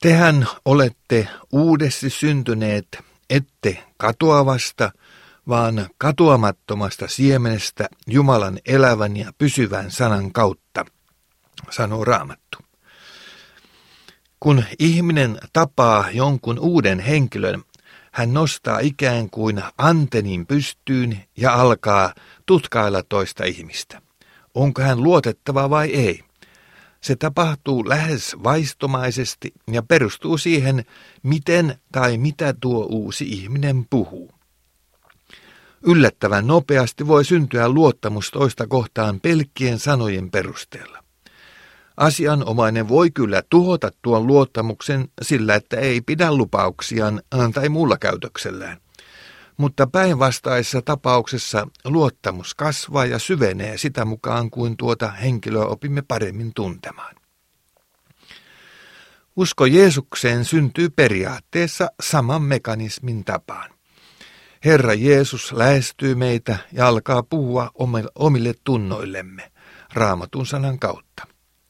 Tehän olette uudesti syntyneet, ette katoavasta, vaan katoamattomasta siemenestä Jumalan elävän ja pysyvän sanan kautta, sanoo Raamattu. Kun ihminen tapaa jonkun uuden henkilön, hän nostaa ikään kuin antennin pystyyn ja alkaa tutkailla toista ihmistä. Onko hän luotettava vai ei? Se tapahtuu lähes vaistomaisesti ja perustuu siihen, miten tai mitä tuo uusi ihminen puhuu. Yllättävän nopeasti voi syntyä luottamus toista kohtaan pelkkien sanojen perusteella. Asianomainen voi kyllä tuhota tuon luottamuksen sillä, että ei pidä lupauksiaan tai muulla käytöksellään. Mutta päinvastaisessa tapauksessa luottamus kasvaa ja syvenee sitä mukaan, kuin tuota henkilöä opimme paremmin tuntemaan. Usko Jeesukseen syntyy periaatteessa saman mekanismin tapaan. Herra Jeesus lähestyy meitä ja alkaa puhua omille tunnoillemme Raamatun sanan kautta.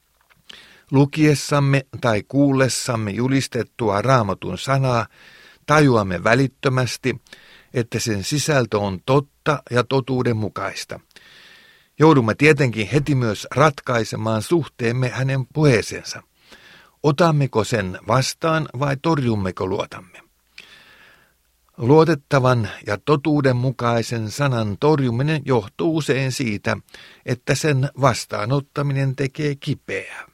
Lukiessamme tai kuullessamme julistettua Raamatun sanaa tajuamme välittömästi, että sen sisältö on totta ja totuuden mukaista. Joudumme tietenkin heti myös ratkaisemaan suhteemme hänen puheeseensa. Otammeko sen vastaan vai torjummeko luotamme? Luotettavan ja totuuden mukaisen sanan torjuminen johtuu usein siitä, että sen vastaanottaminen tekee kipeää.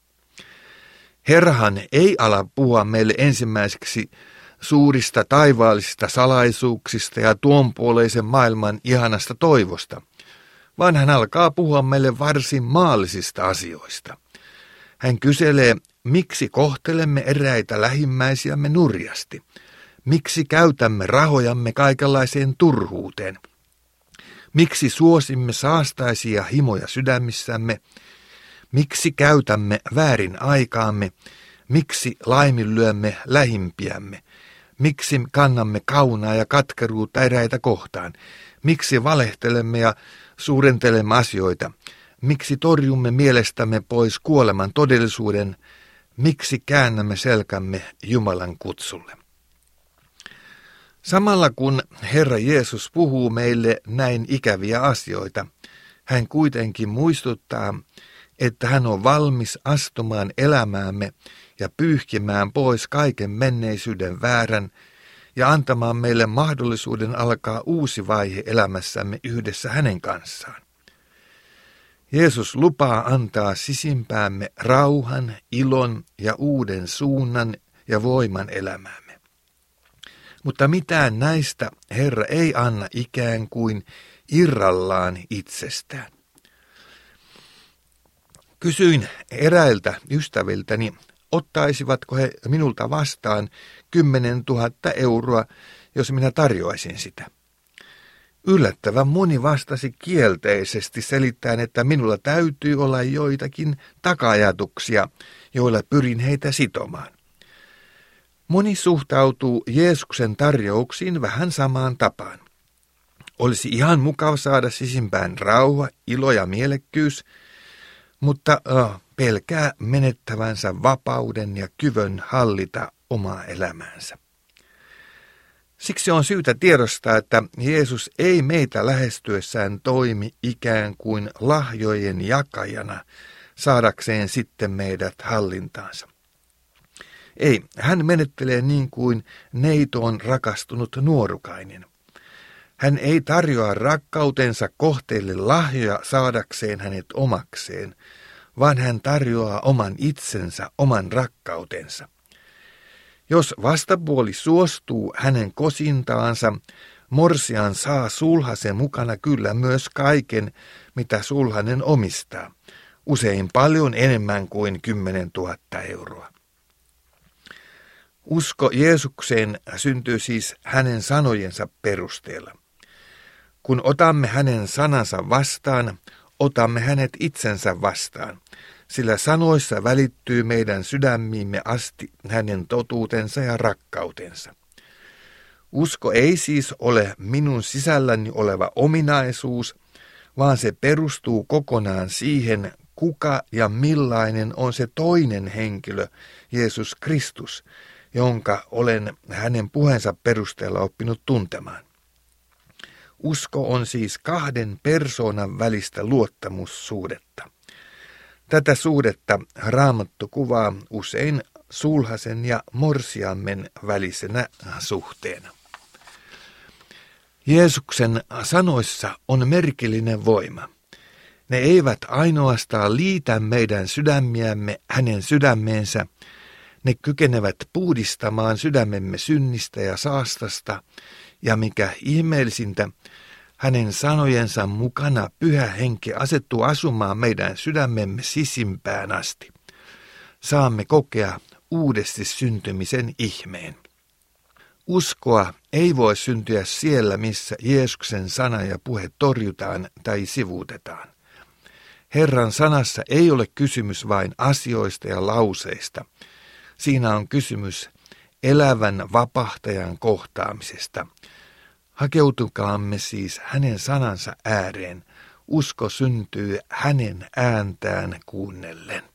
Herrahan ei ala puhua meille ensimmäiseksi suurista taivaallisista salaisuuksista ja tuonpuoleisen maailman ihanasta toivosta, vaan hän alkaa puhua meille varsin maallisista asioista. Hän kyselee, miksi kohtelemme eräitä lähimmäisiämme nurjasti, miksi käytämme rahojamme kaikenlaiseen turhuuteen, miksi suosimme saastaisia himoja sydämissämme, miksi käytämme väärin aikaamme, miksi laiminlyömme lähimpiämme, miksi kannamme kaunaa ja katkeruutta eräitä kohtaan, miksi valehtelemme ja suurentelemme asioita, miksi torjumme mielestämme pois kuoleman todellisuuden, miksi käännämme selkämme Jumalan kutsulle. Samalla kun Herra Jeesus puhuu meille näin ikäviä asioita, hän kuitenkin muistuttaa, että hän on valmis astumaan elämäämme ja pyyhkimään pois kaiken menneisyyden väärän ja antamaan meille mahdollisuuden alkaa uusi vaihe elämässämme yhdessä hänen kanssaan. Jeesus lupaa antaa sisimpäämme rauhan, ilon ja uuden suunnan ja voiman elämäämme. Mutta mitään näistä Herra ei anna ikään kuin irrallaan itsestään. Kysyin eräiltä ystäviltäni, ottaisivatko he minulta vastaan 10 000 euroa, jos minä tarjoaisin sitä. Yllättävän moni vastasi kielteisesti selittäen, että minulla täytyy olla joitakin taka-ajatuksia, joilla pyrin heitä sitomaan. Moni suhtautuu Jeesuksen tarjouksiin vähän samaan tapaan. Olisi ihan mukava saada sisimpään rauha, ilo ja mielekkyys, mutta pelkää menettävänsä vapauden ja kyvyn hallita omaa elämäänsä. Siksi on syytä tiedostaa, että Jeesus ei meitä lähestyessään toimi ikään kuin lahjojen jakajana saadakseen sitten meidät hallintaansa. Ei, hän menettelee niin kuin neitoon rakastunut nuorukainen. Hän ei tarjoa rakkautensa kohteelle lahjoja saadakseen hänet omakseen, vaan hän tarjoaa oman itsensä, oman rakkautensa. Jos vastapuoli suostuu hänen kosintaansa, morsian saa sulhasen mukana kyllä myös kaiken, mitä sulhanen omistaa, usein paljon enemmän kuin 10 000 euroa. Usko Jeesukseen syntyy siis hänen sanojensa perusteella. Kun otamme hänen sanansa vastaan, otamme hänet itsensä vastaan, sillä sanoissa välittyy meidän sydämiimme asti hänen totuutensa ja rakkautensa. Usko ei siis ole minun sisälläni oleva ominaisuus, vaan se perustuu kokonaan siihen, kuka ja millainen on se toinen henkilö, Jeesus Kristus, jonka olen hänen puheensa perusteella oppinut tuntemaan. Usko on siis kahden persoonan välistä luottamussuhdetta. Tätä suhdetta Raamattu kuvaa usein sulhasen ja morsiammen välisenä suhteena. Jeesuksen sanoissa on merkillinen voima. Ne eivät ainoastaan liitä meidän sydämiämme hänen sydämeensä, ne kykenevät puhdistamaan sydämemme synnistä ja saastasta, ja mikä ihmeellisintä, hänen sanojensa mukana Pyhä Henki asettuu asumaan meidän sydämemme sisimpään asti. Saamme kokea uudesti syntymisen ihmeen. Uskoa ei voi syntyä siellä, missä Jeesuksen sana ja puhe torjutaan tai sivuutetaan. Herran sanassa ei ole kysymys vain asioista ja lauseista. Siinä on kysymys elävän vapahtajan kohtaamisesta. Hakeutukaamme siis hänen sanansa ääreen. Usko syntyy hänen ääntään kuunnellen.